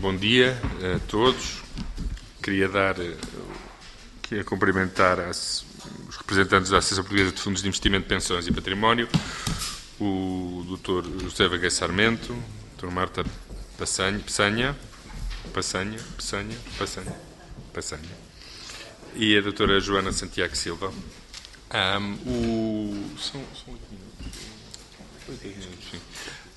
Bom dia a todos. Queria cumprimentar os representantes da Associação Portuguesa de Fundos de Investimento, Pensões e Património, o Dr. José Vaguei Sarmento, a Dra. Marta Pessanha e a Dra. Joana Santiago Silva. São 8 minutos, sim.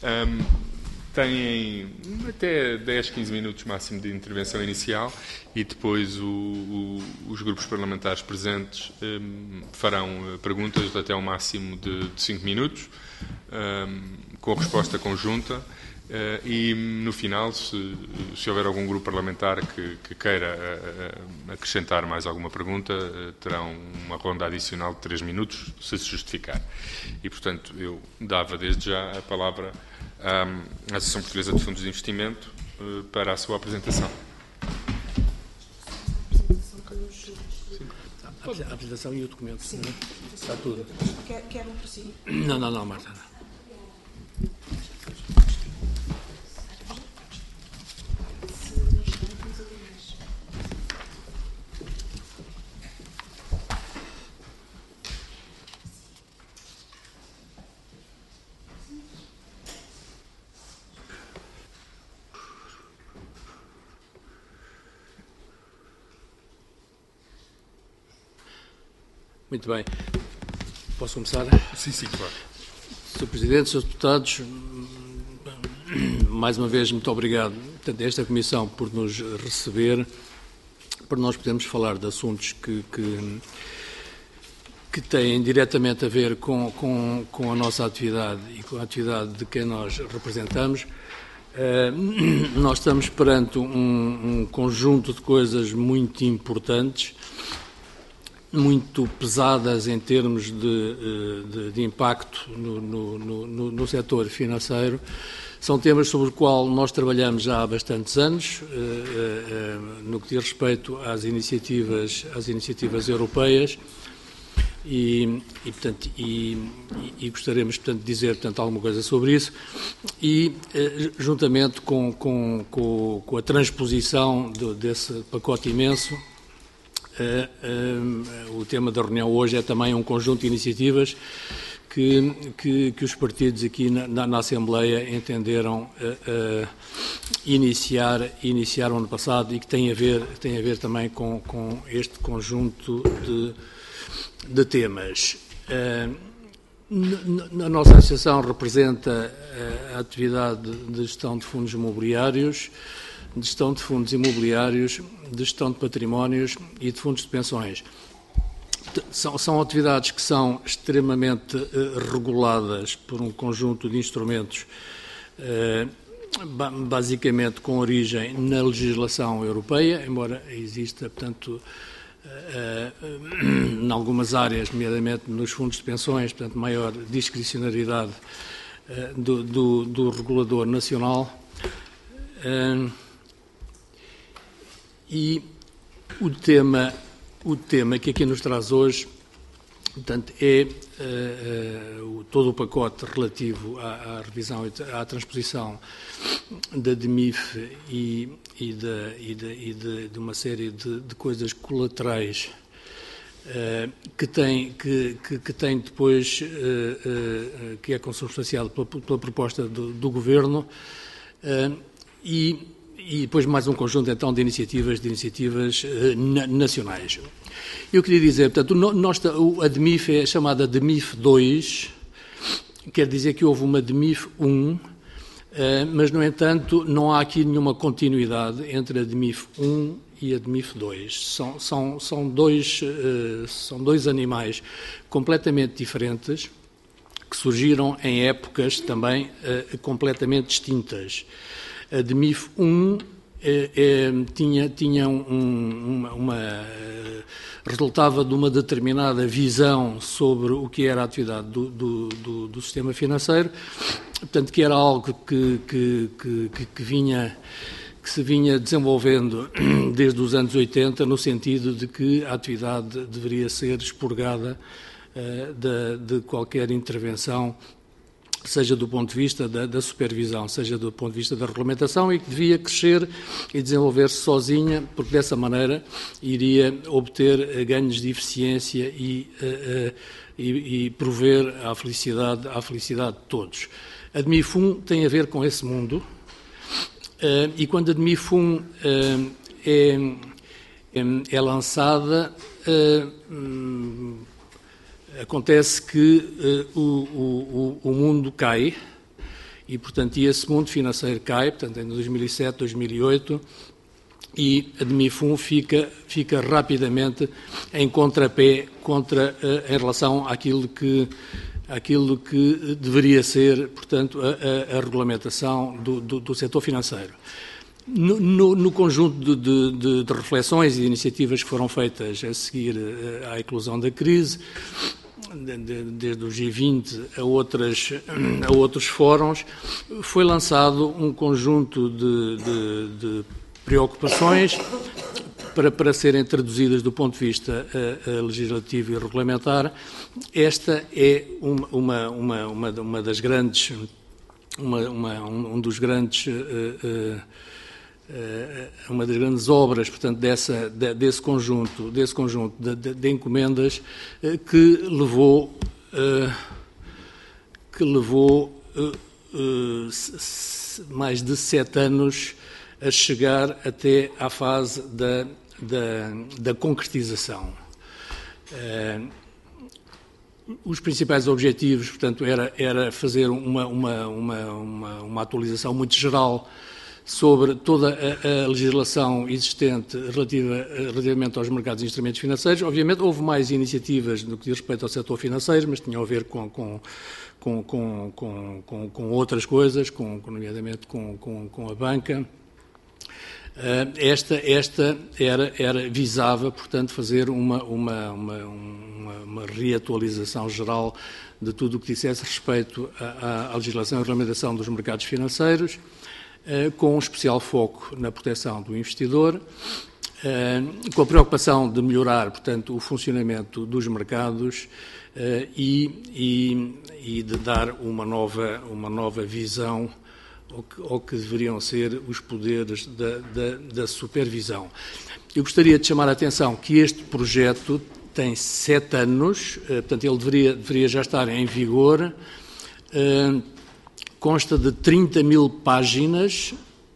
Têm até 10, 15 minutos máximo de intervenção inicial e depois os grupos parlamentares presentes farão perguntas de até um máximo de 5 minutos, com resposta conjunta, e no final, se houver algum grupo parlamentar que queira acrescentar mais alguma pergunta, terão uma ronda adicional de 3 minutos, se justificar. E, portanto, eu dava desde já a palavra à Associação Portuguesa de Fundos de Investimento para a sua apresentação. A apresentação e o documento. Sim. Não é? Está tudo. Quero para si. Não, Marta. Muito bem. Posso começar? Sim, claro. Sr. Presidente, Srs. Deputados, mais uma vez, muito obrigado a esta Comissão por nos receber, para nós podermos falar de assuntos que têm diretamente a ver com a nossa atividade e com a atividade de quem nós representamos. Nós estamos perante um conjunto de coisas muito importantes, muito pesadas em termos de impacto no setor financeiro. São temas sobre o qual nós trabalhamos já há bastantes anos, no que diz respeito às iniciativas europeias, e gostaríamos, portanto, de dizer, portanto, alguma coisa sobre isso, e juntamente com a transposição desse pacote imenso. O tema da reunião hoje é também um conjunto de iniciativas que os partidos aqui na Assembleia entenderam iniciar no ano passado e que tem a ver também com este conjunto de temas. A nossa associação representa a atividade de gestão de fundos imobiliários, de gestão de fundos imobiliários, de gestão de patrimónios e de fundos de pensões. São atividades que são extremamente reguladas por um conjunto de instrumentos, basicamente com origem na legislação europeia, embora exista, portanto, em algumas áreas, nomeadamente nos fundos de pensões, portanto, maior discricionariedade do regulador nacional. E o tema que aqui nos traz hoje, portanto, é todo o pacote relativo à revisão e à transposição da DMIF e de uma série de coisas colaterais que tem depois, que é consubstanciado pela proposta do Governo, e depois mais um conjunto, então, de iniciativas nacionais. Eu queria dizer, portanto, a DMIF é chamada DMIF 2, quer dizer que houve uma DMIF 1, mas, no entanto, não há aqui nenhuma continuidade entre a DMIF 1 e a DMIF 2. São dois animais completamente diferentes, que surgiram em épocas também completamente distintas. A DMIF 1 resultava de uma determinada visão sobre o que era a atividade do sistema financeiro, portanto, que era algo que se vinha desenvolvendo desde os anos 80, no sentido de que a atividade deveria ser expurgada de qualquer intervenção seja do ponto de vista da supervisão, seja do ponto de vista da regulamentação, e que devia crescer e desenvolver-se sozinha, porque dessa maneira iria obter ganhos de eficiência e prover à felicidade de todos. A DMIFUN tem a ver com esse mundo, e quando a DMIFUN é lançada, acontece que o mundo cai e, portanto, esse mundo financeiro cai, portanto, em 2007, 2008, e a DMIFUN fica rapidamente em contrapé em relação àquilo que deveria ser, portanto, a regulamentação do setor financeiro. No conjunto de reflexões e de iniciativas que foram feitas a seguir à eclosão da crise, desde o G20 a outros fóruns, foi lançado um conjunto de preocupações para serem traduzidas do ponto de vista legislativo e regulamentar. Esta é uma das grandes, uma das grandes obras, portanto, desse conjunto de encomendas que levou mais de 7 anos a chegar até à fase da concretização. Os principais objetivos, portanto, era fazer uma atualização muito geral sobre toda a legislação existente relativamente aos mercados de instrumentos financeiros. Obviamente, houve mais iniciativas no que diz respeito ao setor financeiro, mas tinham a ver com outras coisas, nomeadamente com a banca. Esta visava, portanto, fazer uma reatualização geral de tudo o que dissesse respeito à legislação e regulamentação dos mercados financeiros, com um especial foco na proteção do investidor, com a preocupação de melhorar, portanto, o funcionamento dos mercados e de dar uma nova visão ao que deveriam ser os poderes da supervisão. Eu gostaria de chamar a atenção que este projeto tem 7 anos, portanto, ele deveria já estar em vigor. Consta de 30 mil páginas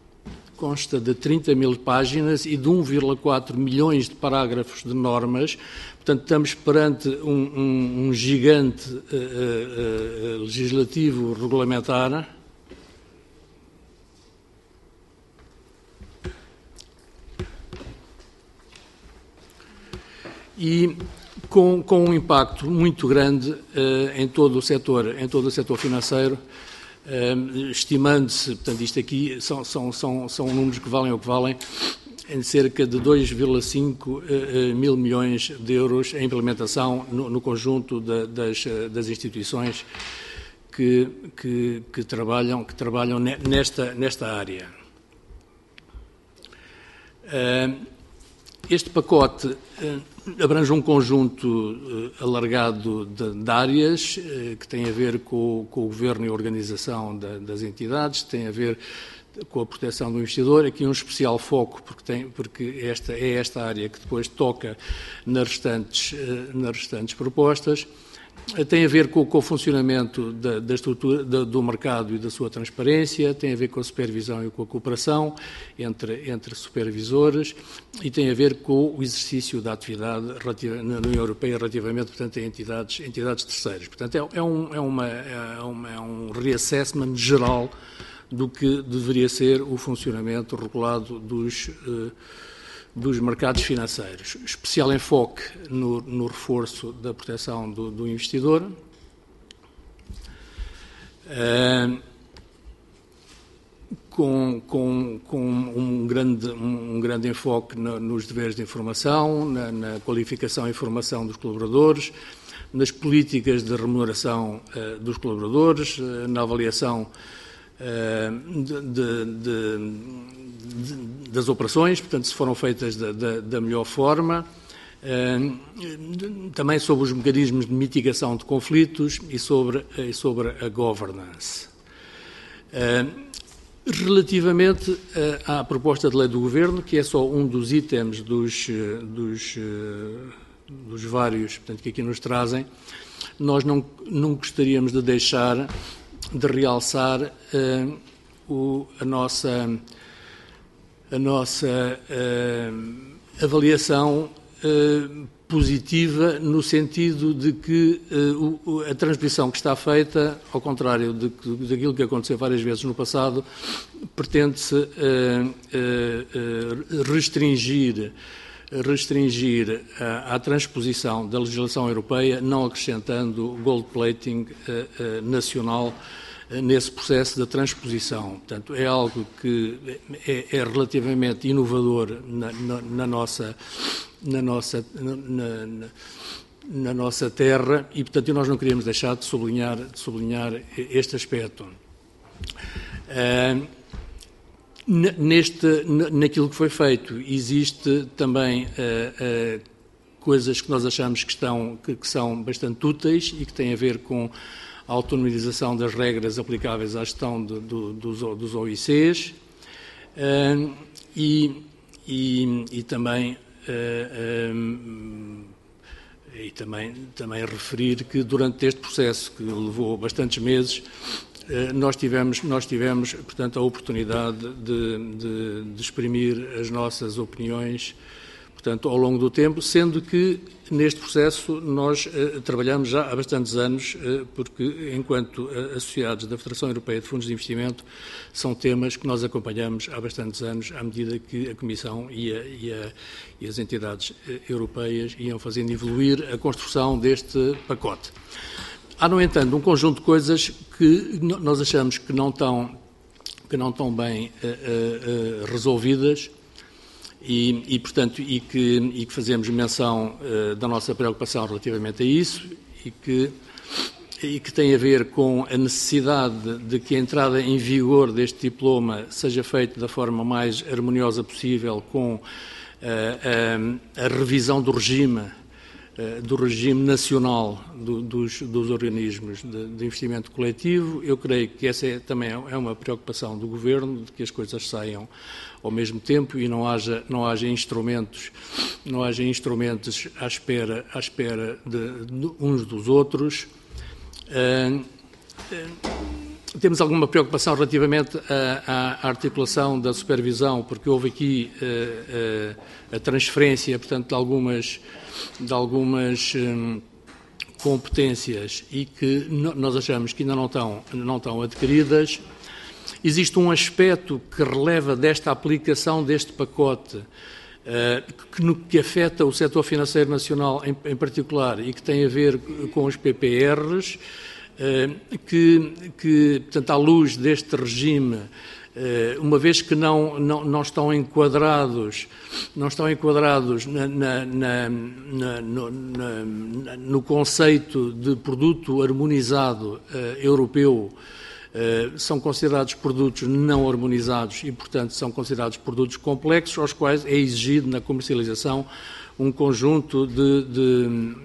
e de 1,4 milhões de parágrafos de normas. Portanto, estamos perante um gigante legislativo regulamentar. E com um impacto muito grande em todo o setor financeiro, estimando-se, portanto, isto aqui são números que valem o que valem, em cerca de 2,5 mil milhões de euros em implementação no conjunto das instituições que trabalham nesta área. Este pacote abrange um conjunto alargado de áreas que tem a ver com o governo e a organização das entidades, tem a ver com a proteção do investidor. Aqui um especial foco, porque esta área que depois toca nas restantes propostas. Tem a ver com o funcionamento da estrutura do mercado e da sua transparência, tem a ver com a supervisão e com a cooperação entre supervisores e tem a ver com o exercício da atividade na União Europeia relativamente, portanto, a entidades terceiras. Portanto, é um reassessment geral do que deveria ser o funcionamento regulado dos mercados financeiros. Especial enfoque no reforço da proteção do investidor. Com um grande enfoque nos deveres de informação, na qualificação e formação dos colaboradores, nas políticas de remuneração dos colaboradores, na avaliação das operações, portanto, se foram feitas da melhor forma, também sobre os mecanismos de mitigação de conflitos e sobre a governance. Relativamente à proposta de lei do Governo, que é só um dos itens dos vários, portanto, que aqui nos trazem, nós não gostaríamos de deixar de realçar a nossa avaliação positiva, no sentido de que a transposição que está feita, ao contrário daquilo que aconteceu várias vezes no passado, pretende-se restringir a transposição da legislação europeia, não acrescentando gold plating nacional nesse processo de transposição. Portanto, é algo que é relativamente inovador na nossa terra e, portanto, nós não queríamos deixar de sublinhar este aspecto. Naquilo que foi feito, existe também coisas que nós achamos que são bastante úteis e que têm a ver com a autonomização das regras aplicáveis à gestão dos OICs e também referir que durante este processo, que levou bastantes meses, nós tivemos, portanto, a oportunidade de exprimir as nossas opiniões, portanto, ao longo do tempo, sendo que neste processo nós trabalhamos já há bastantes anos, porque enquanto associados da Federação Europeia de Fundos de Investimento, são temas que nós acompanhamos há bastantes anos, à medida que a Comissão e as entidades europeias iam fazendo evoluir a construção deste pacote. Há, no entanto, um conjunto de coisas que nós achamos que não estão bem resolvidas e que fazemos menção da nossa preocupação relativamente a isso e que tem a ver com a necessidade de que a entrada em vigor deste diploma seja feita da forma mais harmoniosa possível com a revisão do regime nacional dos organismos de investimento coletivo. Eu creio que essa também é uma preocupação do Governo, de que as coisas saiam ao mesmo tempo e não haja instrumentos à espera de uns dos outros. Temos alguma preocupação relativamente à articulação da supervisão, porque houve aqui a transferência, portanto, de algumas competências e que nós achamos que ainda não estão adquiridas. Existe um aspecto que releva desta aplicação deste pacote, que afeta o setor financeiro nacional em particular e que tem a ver com os PPRs, portanto, à luz deste regime, uma vez que não estão enquadrados no conceito de produto harmonizado europeu, são considerados produtos não harmonizados e, portanto, são considerados produtos complexos, aos quais é exigido na comercialização um conjunto de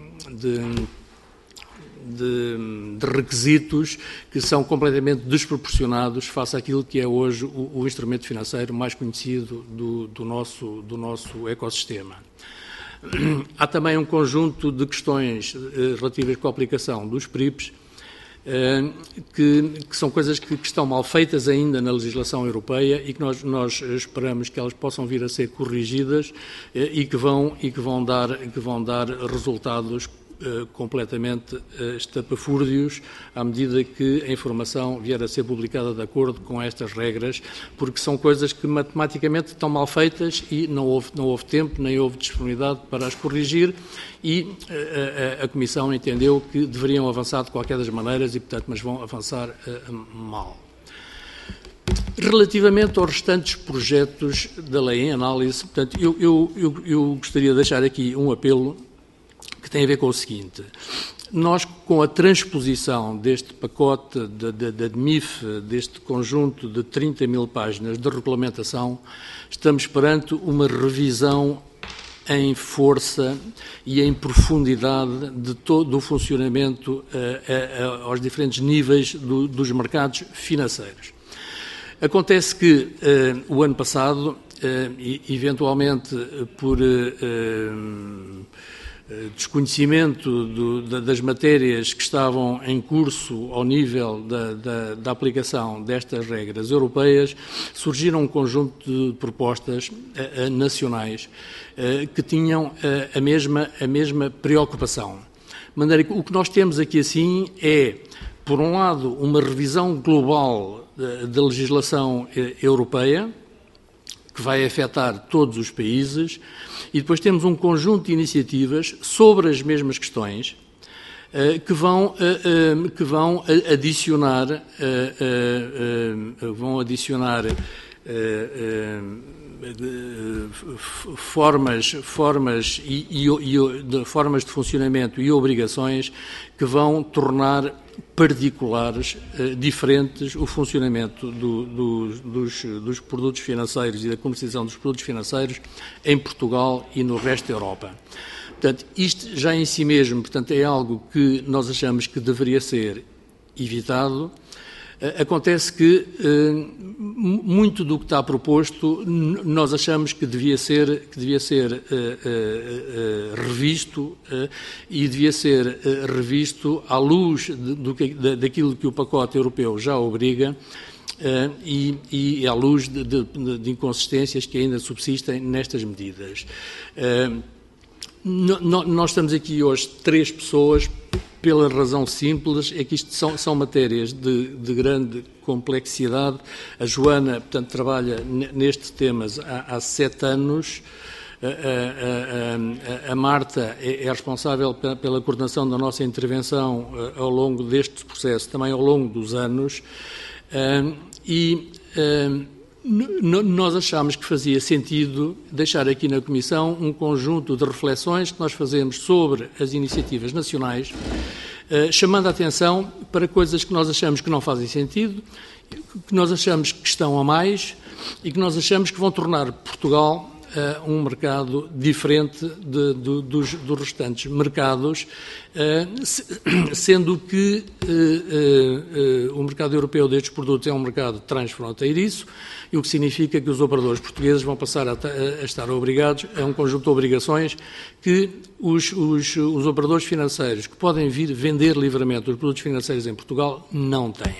requisitos que são completamente desproporcionados face àquilo que é hoje o instrumento financeiro mais conhecido do nosso ecossistema. Há também um conjunto de questões relativas com a aplicação dos PRIIPs, que são coisas que estão mal feitas ainda na legislação europeia e que nós esperamos que elas possam vir a ser corrigidas e que vão dar resultados completamente estapafúrdios à medida que a informação vier a ser publicada de acordo com estas regras, porque são coisas que matematicamente estão mal feitas e não houve tempo, nem houve disponibilidade para as corrigir e a Comissão entendeu que deveriam avançar de qualquer das maneiras e, portanto, mas vão avançar mal. Relativamente aos restantes projetos da lei em análise, portanto, eu gostaria de deixar aqui um apelo que tem a ver com o seguinte: nós, com a transposição deste pacote da DMIF, deste conjunto de 30 mil páginas de regulamentação, estamos perante uma revisão em força e em profundidade de todo o funcionamento aos diferentes níveis dos mercados financeiros. Acontece que o ano passado, eventualmente por desconhecimento das matérias que estavam em curso ao nível da aplicação destas regras europeias, surgiram um conjunto de propostas nacionais que tinham a mesma preocupação. De maneira que o que nós temos aqui assim é, por um lado, uma revisão global da legislação europeia, que vai afetar todos os países, e depois temos um conjunto de iniciativas sobre as mesmas questões que vão adicionar formas de funcionamento e obrigações que vão tornar particulares, diferentes, o funcionamento dos produtos financeiros e da comercialização dos produtos financeiros em Portugal e no resto da Europa. Portanto, isto já em si mesmo, portanto, é algo que nós achamos que deveria ser evitado. Acontece que muito do que está proposto nós achamos que devia ser revisto e devia ser revisto à luz daquilo que o pacote europeu já obriga e à luz de inconsistências que ainda subsistem nestas medidas. Nós estamos aqui hoje 3 pessoas pela razão simples, é que isto são matérias de grande complexidade. A Joana, portanto, trabalha nestes temas há 7 anos. A Marta é responsável pela coordenação da nossa intervenção ao longo deste processo, também ao longo dos anos. Nós achámos que fazia sentido deixar aqui na Comissão um conjunto de reflexões que nós fazemos sobre as iniciativas nacionais, chamando a atenção para coisas que nós achamos que não fazem sentido, que nós achamos que estão a mais e que nós achamos que vão tornar Portugal um mercado diferente dos restantes mercados, sendo que o mercado europeu destes produtos é um mercado transfronteiriço, e o que significa que os operadores portugueses vão passar a estar obrigados a um conjunto de obrigações que os operadores financeiros que podem vir vender livremente os produtos financeiros em Portugal não têm.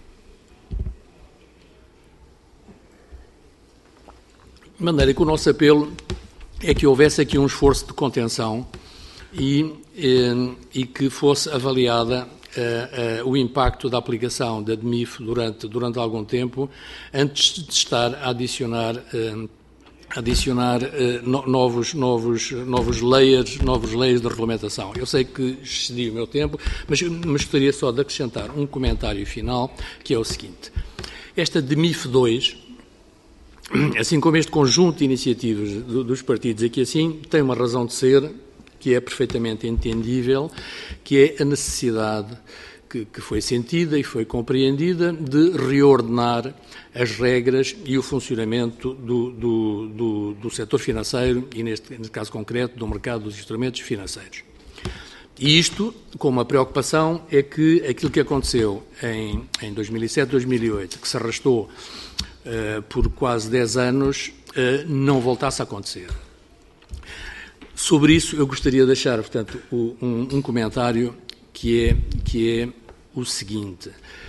De maneira que o nosso apelo é que houvesse aqui um esforço de contenção e que fosse avaliada o impacto da aplicação da DMIF durante algum tempo, antes de estar a adicionar novos layers de regulamentação. Eu sei que excedi o meu tempo, mas gostaria só de acrescentar um comentário final, que é o seguinte. Esta DMIF 2, assim como este conjunto de iniciativas dos partidos aqui assim, tem uma razão de ser que é perfeitamente entendível, que é a necessidade que foi sentida e foi compreendida de reordenar as regras e o funcionamento do setor financeiro e, neste caso concreto, do mercado dos instrumentos financeiros. E isto, com uma preocupação, é que aquilo que aconteceu em 2007, 2008, que se arrastou por quase 10 anos, não voltasse a acontecer. Sobre isso, eu gostaria de deixar, portanto, um comentário que é o seguinte.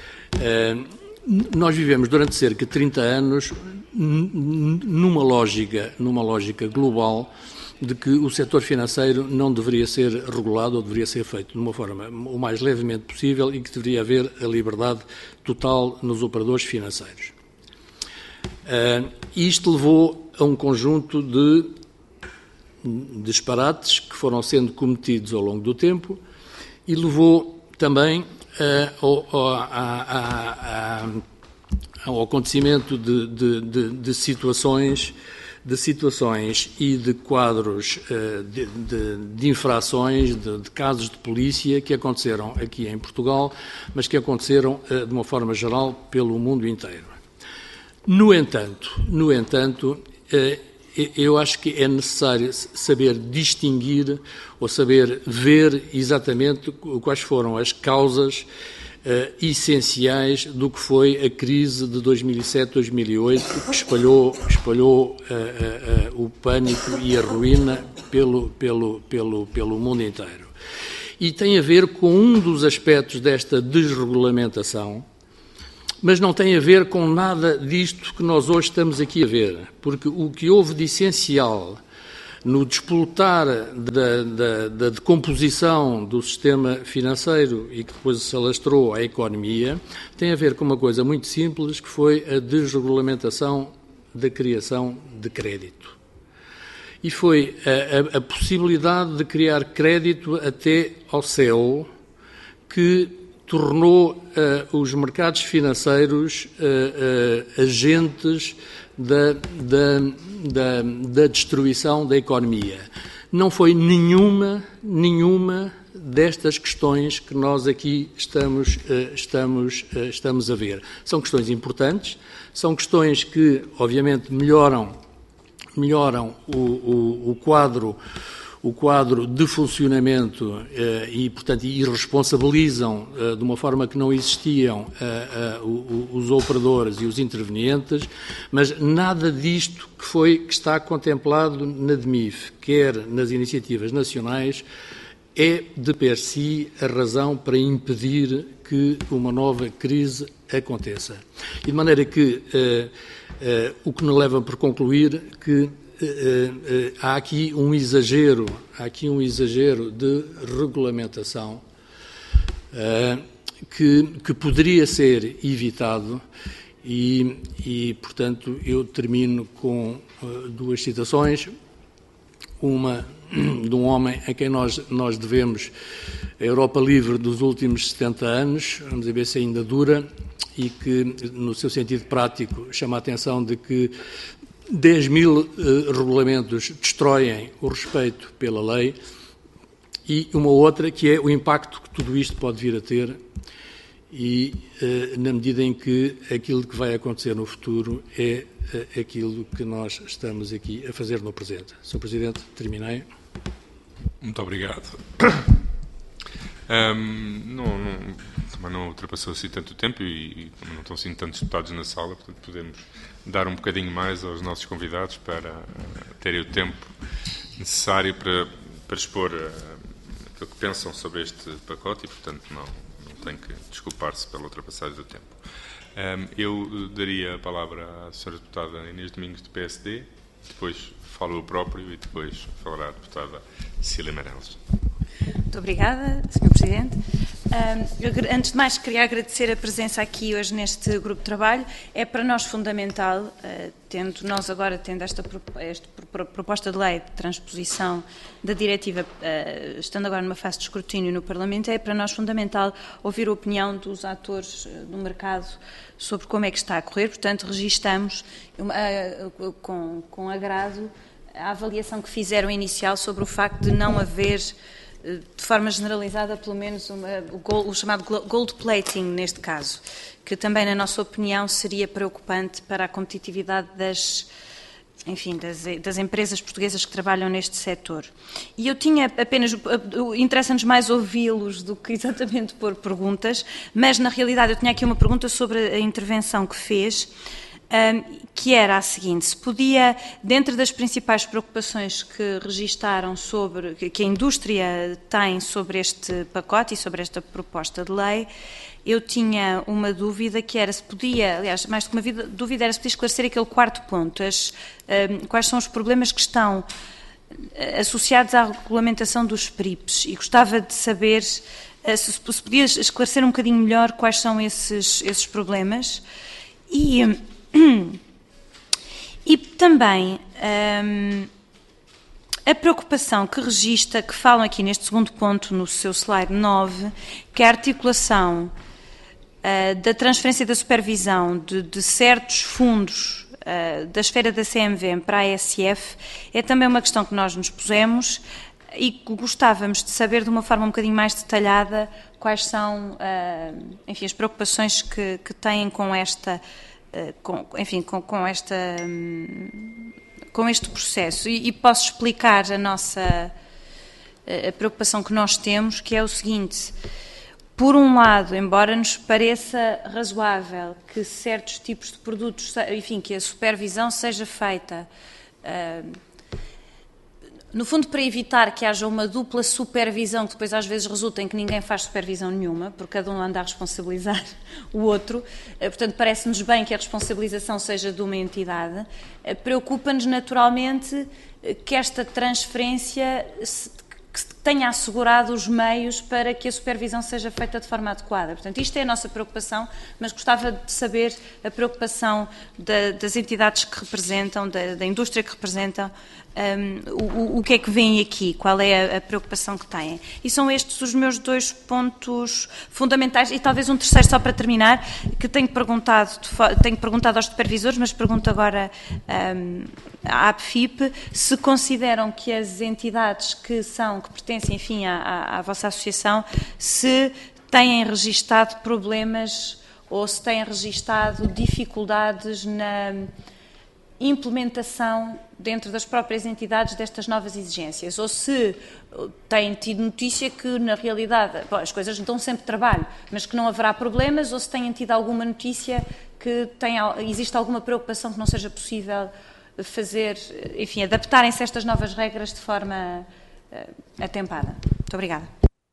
Nós vivemos durante cerca de 30 anos numa lógica global de que o setor financeiro não deveria ser regulado ou deveria ser feito de uma forma o mais levemente possível e que deveria haver a liberdade total nos operadores financeiros. Isto levou a um conjunto de disparates que foram sendo cometidos ao longo do tempo e levou também ao acontecimento de situações e de quadros de infrações, de casos de polícia que aconteceram aqui em Portugal, mas que aconteceram de uma forma geral pelo mundo inteiro. No entanto, eu acho que é necessário saber distinguir ou saber ver exatamente quais foram as causas essenciais do que foi a crise de 2007-2008, que espalhou o pânico e a ruína pelo mundo inteiro. E tem a ver com um dos aspectos desta desregulamentação, mas não tem a ver com nada disto que nós hoje estamos aqui a ver, porque o que houve de essencial no despoltar da decomposição do sistema financeiro e que depois se alastrou à economia, tem a ver com uma coisa muito simples, que foi a desregulamentação da criação de crédito. E foi a possibilidade de criar crédito até ao céu que tornou os mercados financeiros agentes da destruição da economia. Não foi nenhuma destas questões que nós aqui estamos a ver. São questões importantes, são questões que, obviamente, melhoram o quadro de funcionamento e, portanto, e responsabilizam de uma forma que não existiam os operadores e os intervenientes, mas nada disto que está contemplado na DMIF, quer nas iniciativas nacionais, é de per si a razão para impedir que uma nova crise aconteça. E de maneira que o que nos leva por concluir que há aqui um exagero de regulamentação que poderia ser evitado e, portanto, eu termino com duas citações. Uma de um homem a quem nós devemos a Europa livre dos últimos 70 anos, vamos ver se ainda dura, e que, no seu sentido prático, chama a atenção de que 10.000 regulamentos destroem o respeito pela lei, e uma outra que é o impacto que tudo isto pode vir a ter e na medida em que aquilo que vai acontecer no futuro é aquilo que nós estamos aqui a fazer no presente. Sr. Presidente, terminei. Muito obrigado. Também não ultrapassou assim tanto tempo e não estão assim tantos deputados na sala, portanto podemos dar um bocadinho mais aos nossos convidados para terem o tempo necessário para expor aquilo que pensam sobre este pacote e, portanto, não tem que desculpar-se pela ultrapassagem do tempo. Eu daria a palavra à Sra. Deputada Inês Domingos, do PSD, depois falo eu próprio e depois falará a Deputada Cecília Meirelles. Muito obrigada, Sr. Presidente. Antes de mais, queria agradecer a presença aqui hoje neste grupo de trabalho. É para nós fundamental, tendo esta proposta de lei de transposição da diretiva, estando agora numa fase de escrutínio no Parlamento, é para nós fundamental ouvir a opinião dos atores do mercado sobre como é que está a correr. Portanto, registamos com agrado a avaliação que fizeram inicial sobre o facto de não haver, de forma generalizada, pelo menos o chamado gold plating neste caso, que também, na nossa opinião, seria preocupante para a competitividade das empresas portuguesas que trabalham neste setor. E eu tinha apenas, interessa-nos mais ouvi-los do que exatamente pôr perguntas, mas na realidade eu tinha aqui uma pergunta sobre a intervenção que fez, que era a seguinte: se podia, dentro das principais preocupações que registaram que a indústria tem sobre este pacote e sobre esta proposta de lei, eu tinha uma dúvida que era se podia, aliás, mais do que uma dúvida, era se podia esclarecer aquele quarto ponto, quais são os problemas que estão associados à regulamentação dos PRIPs, e gostava de saber se podia esclarecer um bocadinho melhor quais são esses problemas. E também a preocupação que registra, que falam aqui neste segundo ponto, no seu slide 9, que é a articulação da transferência da supervisão de certos fundos da esfera da CMVM para a ASF, é também uma questão que nós nos pusemos e gostávamos de saber de uma forma um bocadinho mais detalhada quais são, as preocupações que têm com esta com este processo e posso explicar a preocupação que nós temos, que é o seguinte: por um lado, embora nos pareça razoável que certos tipos de produtos, enfim, que a supervisão seja feita, no fundo para evitar que haja uma dupla supervisão, que depois às vezes resulta em que ninguém faz supervisão nenhuma, porque cada um anda a responsabilizar o outro, portanto parece-nos bem que a responsabilização seja de uma entidade. Preocupa-nos naturalmente que esta transferência que tenha assegurado os meios para que a supervisão seja feita de forma adequada. Portanto, isto é a nossa preocupação, mas gostava de saber a preocupação das entidades que representam, da indústria que representam, o que é que vem aqui, qual é a preocupação que têm. E são estes os meus 2 pontos fundamentais, e talvez um terceiro só para terminar, que tenho perguntado aos supervisores, mas pergunto agora à APFIP, se consideram que as entidades que pertencem, enfim, à vossa associação, se têm registado problemas ou se têm registado dificuldades na implementação dentro das próprias entidades destas novas exigências, ou se têm tido notícia que, na realidade, as coisas dão sempre trabalho, mas que não haverá problemas, ou se têm tido alguma notícia que existe alguma preocupação que não seja possível fazer, enfim, adaptarem-se a estas novas regras de forma atempada. Muito obrigada.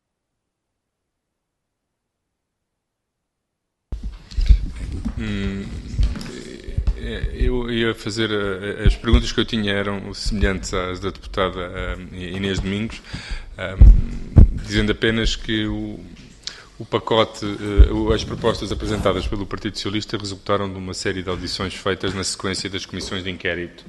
Eu ia fazer, as perguntas que eu tinha eram semelhantes às da deputada Inês Domingos, dizendo apenas que o pacote, as propostas apresentadas pelo Partido Socialista resultaram de uma série de audições feitas na sequência das comissões de inquérito.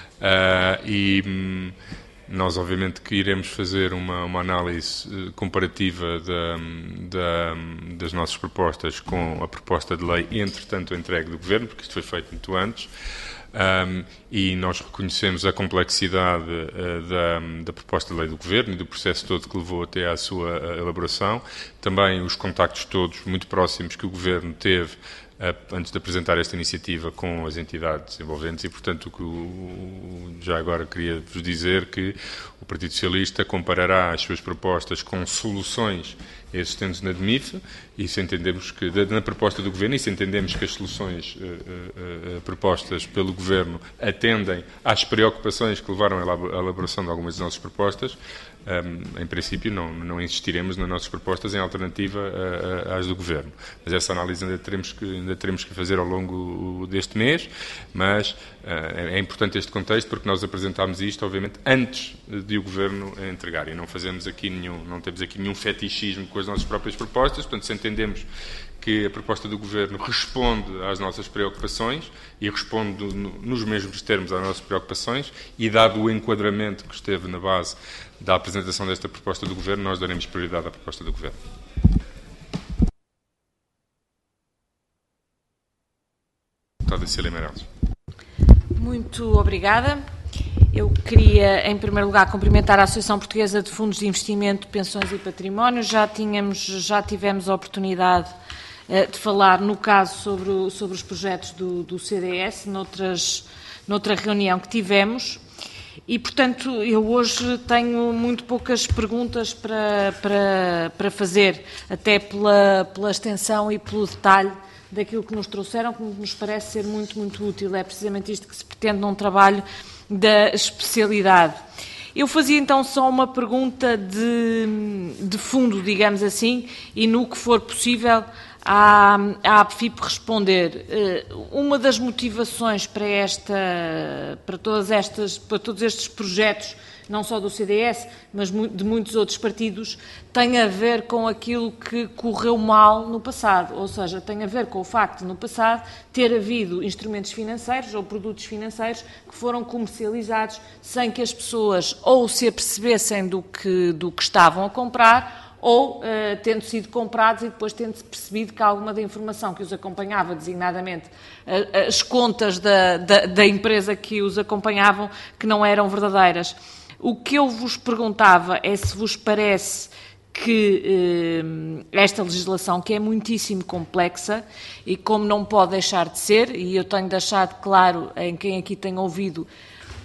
E nós, obviamente, que iremos fazer uma análise comparativa das nossas propostas com a proposta de lei, entretanto, entregue do Governo, porque isto foi feito muito antes, e nós reconhecemos a complexidade da proposta de lei do Governo e do processo todo que levou até à sua elaboração, também os contactos todos muito próximos que o Governo teve antes de apresentar esta iniciativa com as entidades envolventes e, portanto, já agora queria vos dizer que o Partido Socialista comparará as suas propostas com soluções existentes na DMIF, e se entendemos que, na proposta do Governo, e se entendemos que as soluções propostas pelo Governo atendem às preocupações que levaram à elaboração de algumas das nossas propostas, em princípio não insistiremos nas nossas propostas em alternativa às do Governo. Mas essa análise ainda teremos que fazer ao longo deste mês, mas é importante este contexto porque nós apresentámos isto, obviamente, antes de o Governo entregar, e não temos aqui nenhum fetichismo com as nossas próprias propostas, portanto, se entendemos que a proposta do Governo responde às nossas preocupações e responde nos mesmos termos às nossas preocupações, e dado o enquadramento que esteve na base da apresentação desta proposta do Governo, nós daremos prioridade à proposta do Governo. Deputada Cília Meirelles. Muito obrigada. Eu queria, em primeiro lugar, cumprimentar a Associação Portuguesa de Fundos de Investimento, Pensões e Património. Já tivemos a oportunidade de falar, no caso, sobre os projetos do CDS, noutra reunião que tivemos. E, portanto, eu hoje tenho muito poucas perguntas para fazer, até pela extensão e pelo detalhe daquilo que nos trouxeram, que nos parece ser muito, muito útil. É precisamente isto que se pretende num trabalho da especialidade. Eu fazia então só uma pergunta de fundo, digamos assim, e no que for possível à APFIP responder. Uma das motivações para todos estes projetos, não só do CDS, mas de muitos outros partidos, tem a ver com aquilo que correu mal no passado, ou seja, tem a ver com o facto de, no passado, ter havido instrumentos financeiros ou produtos financeiros que foram comercializados sem que as pessoas ou se apercebessem do que estavam a comprar, ou tendo sido comprados e depois tendo-se percebido que alguma da informação que os acompanhava, designadamente as contas da empresa que os acompanhavam, que não eram verdadeiras. O que eu vos perguntava é se vos parece que esta legislação, que é muitíssimo complexa e como não pode deixar de ser, e eu tenho deixado claro em quem aqui tem ouvido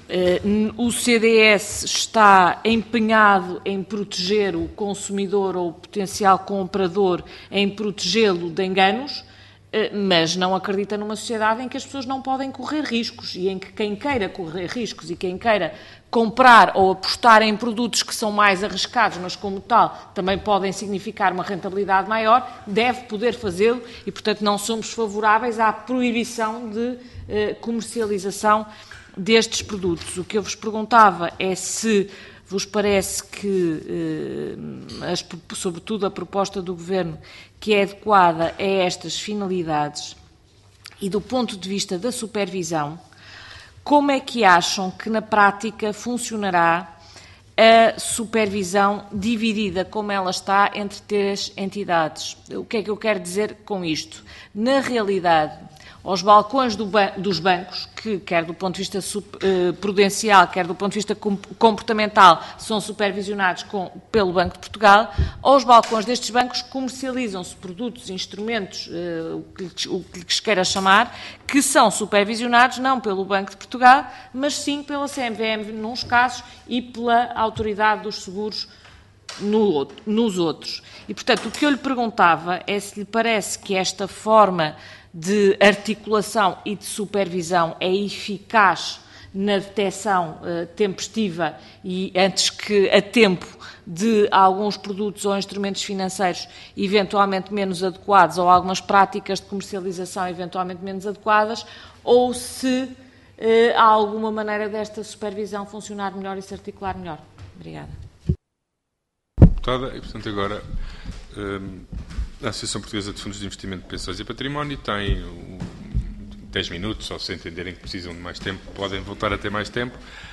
O CDS está empenhado em proteger o consumidor ou o potencial comprador, em protegê-lo de enganos, mas não acredita numa sociedade em que as pessoas não podem correr riscos e em que quem queira correr riscos e quem queira comprar ou apostar em produtos que são mais arriscados, mas como tal também podem significar uma rentabilidade maior, deve poder fazê-lo e, portanto, não somos favoráveis à proibição de comercialização destes produtos. O que eu vos perguntava é se vos parece que, sobretudo a proposta do Governo, que é adequada a estas finalidades e do ponto de vista da supervisão, como é que acham que na prática funcionará a supervisão dividida, como ela está, entre 3 entidades? O que é que eu quero dizer com isto? Na realidade, aos balcões dos bancos, que quer do ponto de vista prudencial, quer do ponto de vista comportamental, são supervisionados pelo Banco de Portugal, aos balcões destes bancos comercializam-se produtos, instrumentos, o que lhes queira chamar, que são supervisionados não pelo Banco de Portugal, mas sim pela CMVM, nos casos, e pela Autoridade dos Seguros nos outros. E, portanto, o que eu lhe perguntava é se lhe parece que esta forma de articulação e de supervisão é eficaz na detecção tempestiva e antes que a tempo de alguns produtos ou instrumentos financeiros eventualmente menos adequados ou algumas práticas de comercialização eventualmente menos adequadas, ou se há alguma maneira desta supervisão funcionar melhor e se articular melhor. Obrigada. Deputada, e portanto agora a Associação Portuguesa de Fundos de Investimento de Pensões e Património tem 10 minutos, ou se entenderem que precisam de mais tempo, podem voltar a ter mais tempo.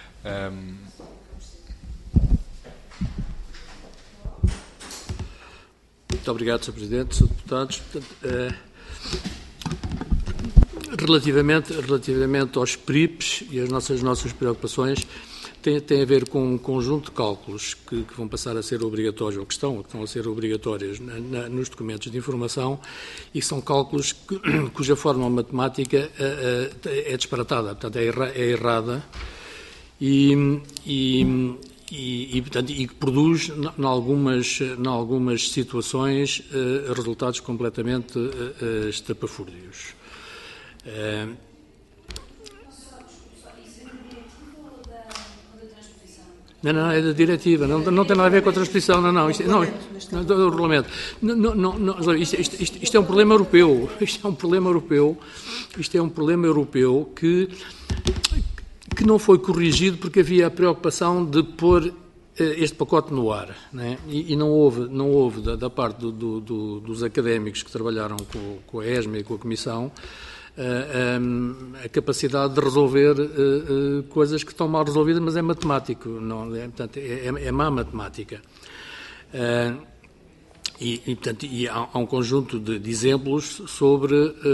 Muito obrigado, Sr. Presidente, Sr. Deputados. Relativamente aos PRIPs e as nossas preocupações, tem a ver com um conjunto de cálculos que vão passar a ser obrigatórios, ou que estão a ser obrigatórios nos documentos de informação, e são cálculos cuja forma matemática é disparatada, portanto, é errada e que produz, em algumas situações, resultados completamente estapafúrdios. Não, é da diretiva, não tem nada a ver com a transposição, isto é do regulamento. Isto é um problema europeu, isto é um problema europeu que não foi corrigido porque havia a preocupação de pôr este pacote no ar, né? E não houve da parte dos académicos que trabalharam com a ESMA e com a Comissão a capacidade de resolver coisas que estão mal resolvidas, mas é matemático, portanto, é má matemática. Portanto, há um conjunto de exemplos sobre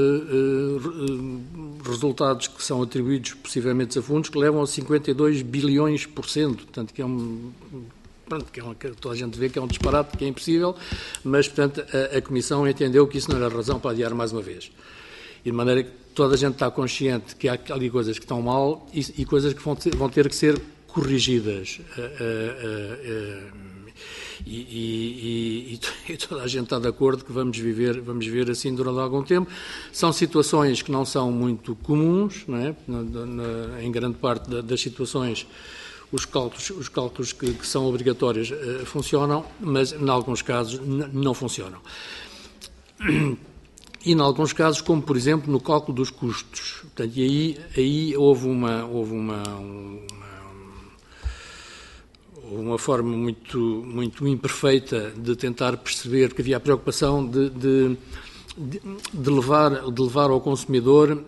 resultados que são atribuídos possivelmente a fundos que levam a 52 bilhões %, portanto, que toda a gente vê que é um disparate, que é impossível, mas, portanto, a Comissão entendeu que isso não era razão para adiar mais uma vez. E de maneira que toda a gente está consciente que há ali coisas que estão mal e coisas que vão ter que ser corrigidas. E toda a gente está de acordo que vamos viver assim durante algum tempo. São situações que não são muito comuns, não é? Em grande parte das situações os cálculos que são obrigatórios funcionam, mas em alguns casos não funcionam. E, em alguns casos, como, por exemplo, no cálculo dos custos. Portanto, e aí houve uma forma muito imperfeita de tentar perceber, porque havia a preocupação de levar ao consumidor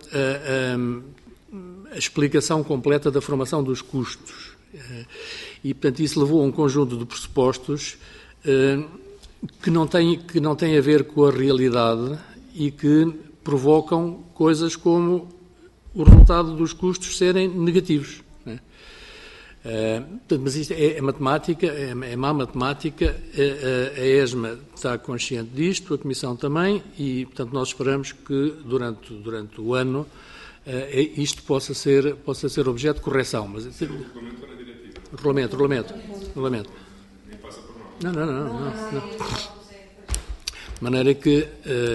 a explicação completa da formação dos custos. E, portanto, isso levou a um conjunto de pressupostos que não têm a ver com a realidade e que provocam coisas como o resultado dos custos serem negativos. Né? Mas isto é matemática, é má matemática, a ESMA está consciente disto, a Comissão também, e, portanto, nós esperamos que durante o ano isto possa ser objeto de correção. Mas, regulamento ou na diretiva? Regulamento. Nem passa por nós. Não. De maneira que,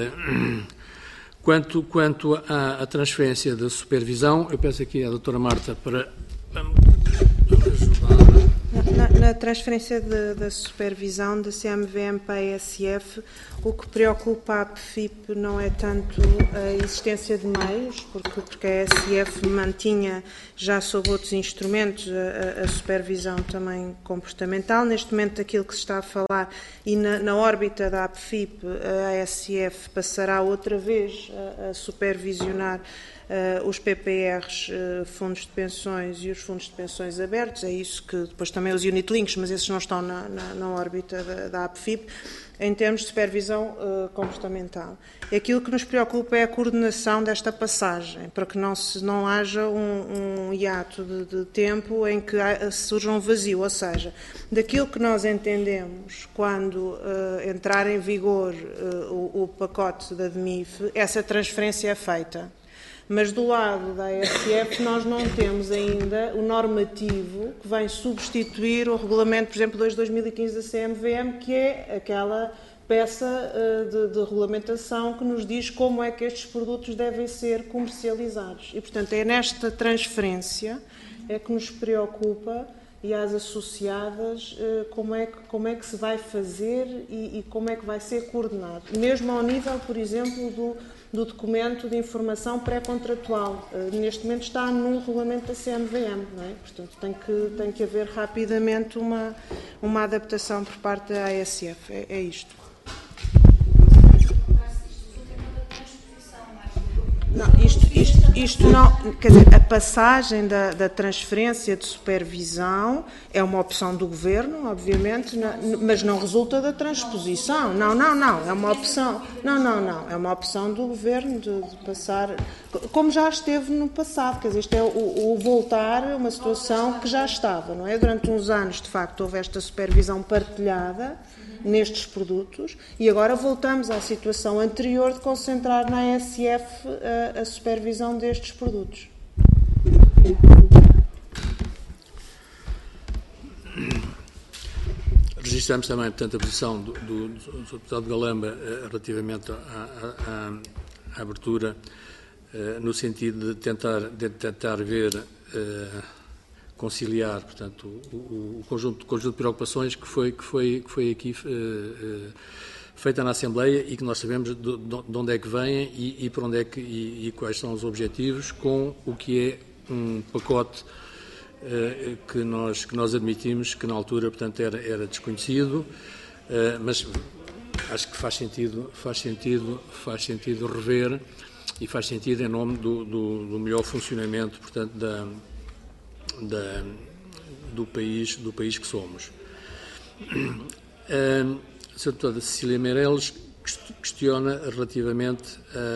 quanto à transferência da supervisão, eu peço aqui à doutora Marta para ajudar. Na transferência da supervisão da CMVM para a ESF, o que preocupa a APFIP não é tanto a existência de meios, porque a ESF mantinha já sob outros instrumentos a supervisão também comportamental. Neste momento, aquilo que se está a falar, e na órbita da APFIP, a ESF passará outra vez a supervisionar os PPRs, fundos de pensões e os fundos de pensões abertos. É isso que depois também os unit-links, mas esses não estão na órbita da APFIP, em termos de supervisão comportamental. E aquilo que nos preocupa é a coordenação desta passagem, para que não haja um hiato de tempo em que surja um vazio, ou seja, daquilo que nós entendemos quando entrar em vigor o pacote da DMIF, essa transferência é feita. Mas do lado da ESF nós não temos ainda o normativo que vem substituir o regulamento, por exemplo, 2 de 2015 da CMVM, que é aquela peça de regulamentação que nos diz como é que estes produtos devem ser comercializados. E, portanto, é nesta transferência que nos preocupa, e às associadas, como é que se vai fazer e como é que vai ser coordenado. Mesmo ao nível, por exemplo, do documento de informação pré-contratual. Neste momento está no regulamento da CMVM, não é? Portanto, tem que haver rapidamente uma adaptação por parte da ASF. É isto. Não, isto não, quer dizer, a passagem da transferência de supervisão é uma opção do Governo, obviamente, mas não resulta da transposição. Não, é uma opção. Não, é uma opção do Governo de passar, como já esteve no passado, quer dizer, isto é o voltar a uma situação que já estava, não é? Durante uns anos, de facto, houve esta supervisão partilhada nestes produtos e agora voltamos à situação anterior de concentrar na ESF a supervisão destes produtos. Registramos também, portanto, a posição do deputado Galamba relativamente à abertura, no sentido de tentar ver, conciliar, portanto, o conjunto de preocupações que foi aqui feita na Assembleia e que nós sabemos de onde é que vêm e para onde é que e quais são os objetivos, com o que é um pacote que nós admitimos que na altura, portanto, era desconhecido, mas acho que faz sentido rever e faz sentido em nome do melhor funcionamento, portanto, do país que somos. A doutora Cecília Meireles questiona relativamente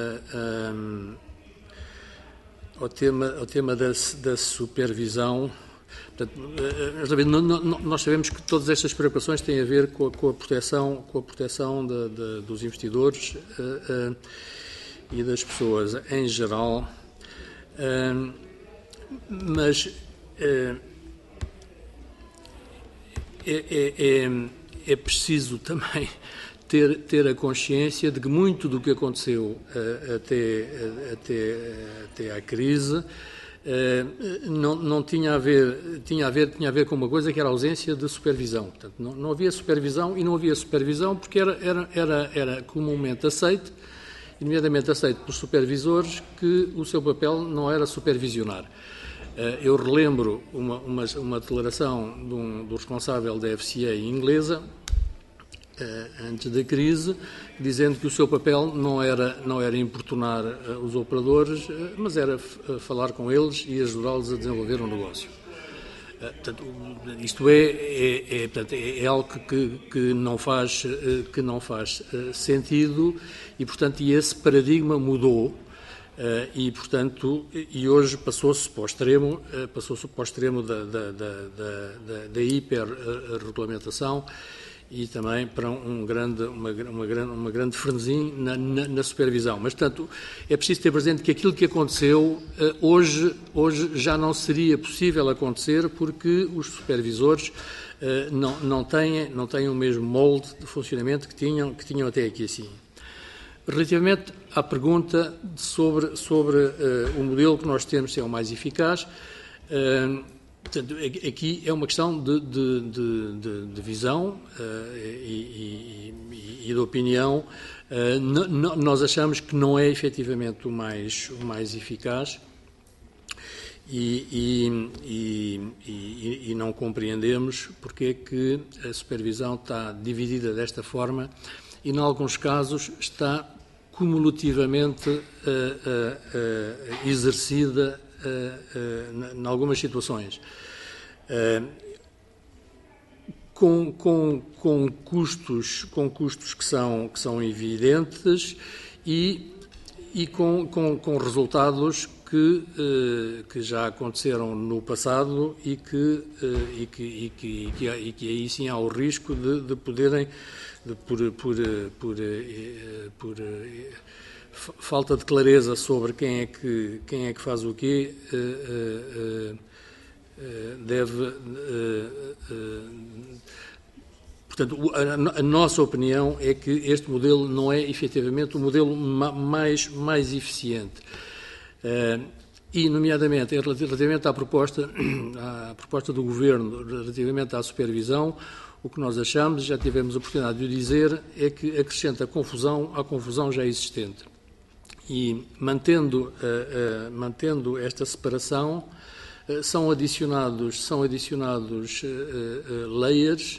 ao tema da supervisão. Portanto, nós sabemos que todas estas preocupações têm a ver com a proteção dos investidores e das pessoas em geral, mas é preciso também ter a consciência de que muito do que aconteceu até à crise não tinha a ver com uma coisa que era a ausência de supervisão. Portanto, não havia supervisão, e não havia supervisão porque era comumente aceito, nomeadamente aceito pelos supervisores, que o seu papel não era supervisionar. Eu relembro uma declaração do responsável da FCA inglesa, antes da crise, dizendo que o seu papel não era importunar os operadores, mas era falar com eles e ajudá-los a desenvolver um negócio. Portanto, isto é algo que não faz sentido e, portanto, esse paradigma mudou. E, portanto, hoje passou-se para o extremo da hiperregulamentação e também para uma grande frenesim na supervisão. Mas, portanto, é preciso ter presente que aquilo que aconteceu hoje já não seria possível acontecer, porque os supervisores não têm o mesmo molde de funcionamento que tinham até aqui assim. Relativamente à pergunta sobre o modelo que nós temos, se é o mais eficaz, portanto, aqui é uma questão de visão e de opinião. Nós achamos que não é efetivamente o mais eficaz e não compreendemos porque é que a supervisão está dividida desta forma e, em alguns casos, está cumulativamente exercida em algumas situações, com custos que são evidentes e com resultados que já aconteceram no passado e que aí sim há o risco de poderem, por falta de clareza sobre quem é que faz o quê, portanto, a nossa opinião é que este modelo não é efetivamente o modelo mais eficiente. E, nomeadamente, relativamente à proposta do Governo, relativamente à supervisão, o que nós achamos, já tivemos a oportunidade de o dizer, é que acrescenta confusão à confusão já existente. E, mantendo esta separação, são adicionados layers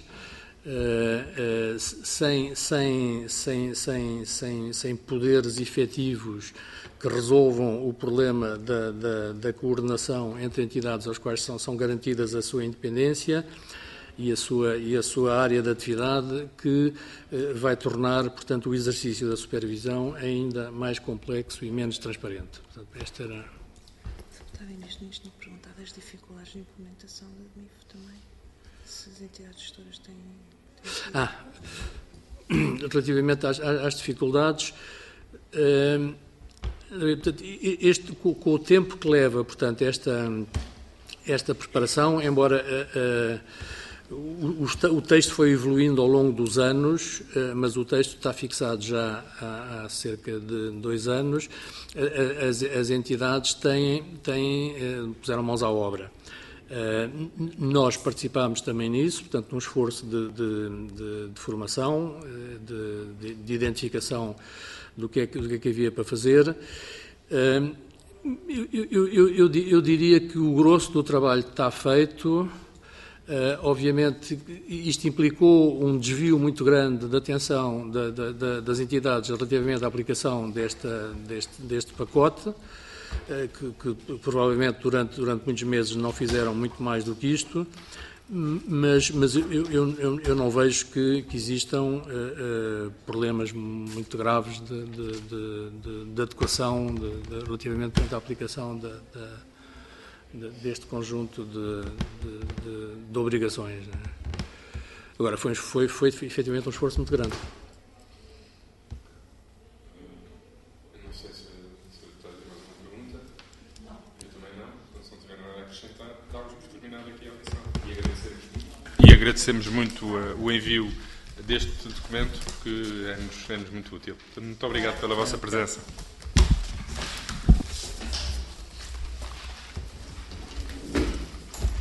sem poderes efetivos que resolvam o problema da coordenação entre entidades às quais são garantidas a sua independência e a sua área de atividade, que vai tornar, portanto, o exercício da supervisão ainda mais complexo e menos transparente. Portanto, esta era... Estava mesmo nisto, não perguntava as dificuldades de implementação da DMIF também, se as entidades gestoras têm... Relativamente às dificuldades, com o tempo que leva, portanto, esta preparação, embora o texto foi evoluindo ao longo dos anos, mas o texto está fixado já há cerca de 2 anos, as entidades puseram mãos à obra. Nós participámos também nisso, portanto, num esforço de formação, de identificação do que é que havia para fazer. Eu diria que o grosso do trabalho está feito. Obviamente, isto implicou um desvio muito grande de atenção das entidades relativamente à aplicação deste pacote, que provavelmente durante muitos meses não fizeram muito mais do que isto, mas eu não vejo que existam problemas muito graves de adequação relativamente à aplicação deste conjunto de obrigações. Agora, foi efetivamente um esforço muito grande. Não sei se o deputado tem mais alguma pergunta. Não. Eu também não. Então, se não tiver nada a acrescentar, damos por terminada aqui a audição. E agradecemos muito o envio deste documento, que é-nos muito útil. Muito obrigado pela vossa presença.